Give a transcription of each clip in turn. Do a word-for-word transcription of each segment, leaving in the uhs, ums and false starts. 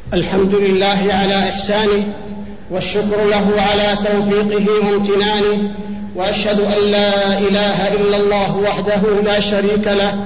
الحمد لله على إحسانه، والشكر له على توفيقه وامتنانه، وأشهد أن لا إله إلا الله وحده لا شريك له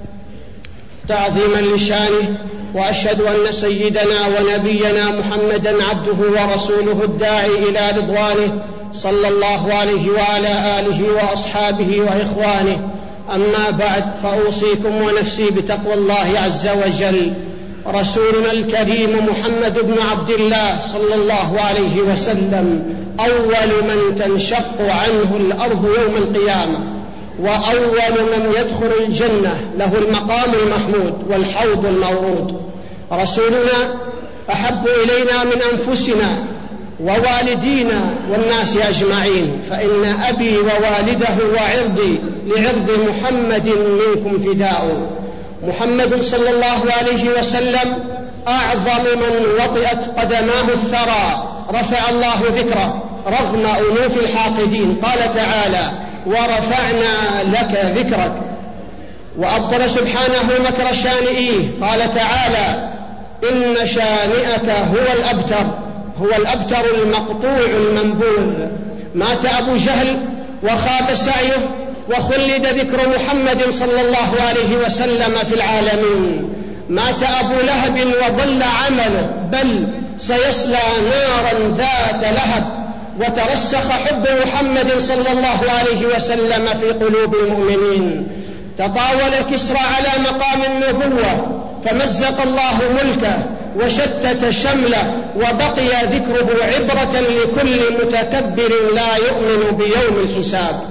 تعظيما لشانه، وأشهد أن سيدنا ونبينا محمدا عبده ورسوله الداعي إلى رضوانه صلى الله عليه وعلى آله وأصحابه وإخوانه. أما بعد، فأوصيكم ونفسي بتقوى الله عز وجل. رسولنا الكريم محمد بن عبد الله صلى الله عليه وسلم أول من تنشق عنه الأرض يوم القيامة، وأول من يدخل الجنة، له المقام المحمود والحوض المورود. رسولنا أحب إلينا من أنفسنا ووالدينا والناس أجمعين، فإن أبي ووالده وعرضي لعرض محمد منكم فداء. محمد صلى الله عليه وسلم أعظم من وطئت قدماه الثرى، رفع الله ذكره رغم أنوف الحاقدين. قال تعالى: ورفعنا لك ذكرك. وأبطل سبحانه مكر الشانئيه، قال تعالى: إن شانئك هو الأبتر، هو الأبتر المقطوع المنبوذ. مات أبو جهل وخاب سعيه، وخلد ذكر محمد صلى الله عليه وسلم في العالمين. مات أبو لهب وضل عمله، بل سيصلى نارا ذات لهب. وترسخ حب محمد صلى الله عليه وسلم في قلوب المؤمنين. تطاول كسرى على مقام النبوة، فمزق الله ملكه وشتت شمله، وبقي ذكره عبرة لكل متكبر لا يؤمن بيوم الحساب.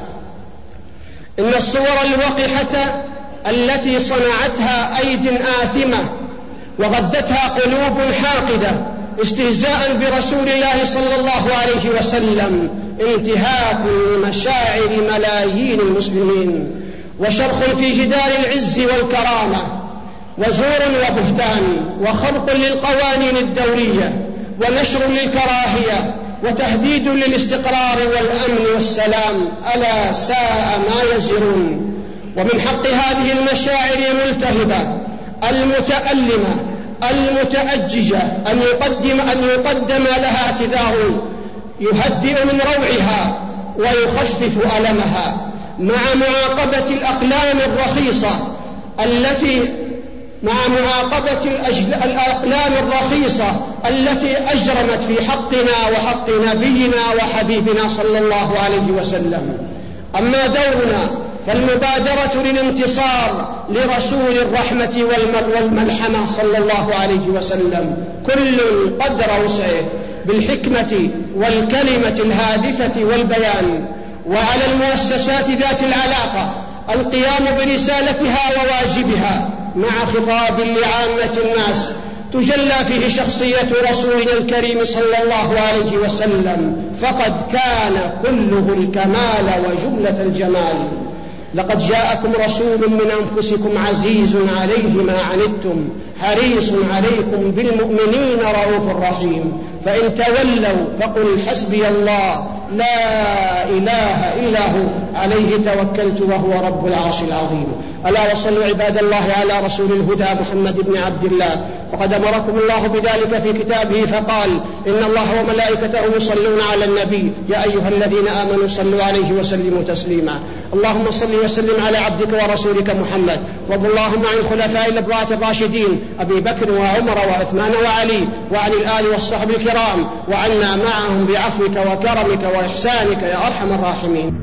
إن الصور الوقحة التي صنعتها أيد آثمة وغذتها قلوب حاقدة استهزاء برسول الله صلى الله عليه وسلم انتهاك لمشاعر ملايين المسلمين، وشرخ في جدار العز والكرامة، وزور وبهتان، وخرق للقوانين الدولية، ونشر للكراهية، وتهديد للاستقرار والأمن والسلام. ألا ساء ما يزرون. ومن حق هذه المشاعر الملتهبة المتألمة المتأججة أن يقدم, أن يقدم لها اعتذار يهدئ من روعها ويخفف ألمها، مع معاقبة الأقلام الرخيصة التي مع معاقبة الأقلام الرخيصة التي أجرمت في حقنا وحق نبينا وحبيبنا صلى الله عليه وسلم. أما دورنا فالمبادرة للانتصار لرسول الرحمة والملحمة صلى الله عليه وسلم، كل قدر وسعه، بالحكمة والكلمة الهادفة والبيان. وعلى المؤسسات ذات العلاقة القيام برسالتها وواجبها مع خطاب لعامة الناس تجلى فيه شخصية رسولنا الكريم صلى الله عليه وسلم، فقد كان كله الكمال وجملة الجمال. لقد جاءكم رسول من أنفسكم عزيز عليه ما عنتم حريص عليكم بالمؤمنين رؤوف رحيم. فإن تولوا فقل حسبي الله لا إله إلا هو عليه توكلت وهو رب العرش العظيم. ألا وصلوا عباد الله على رسول الهدى محمد بن عبد الله، فقد أمركم الله بذلك في كتابه فقال: إن الله وملائكته يصلون على النبي يا أيها الذين آمنوا صلوا عليه وسلموا تسليما. اللهم صل وسلم على عبدك ورسولك محمد، وارض اللهم عن الخلفاء الأربعة الراشدين أبي بكر وعمر وعثمان وعلي، وعن الآل والصحب الكرام، وعنا معهم بعفوك وكرمك وإحسانك يا أرحم الراحمين.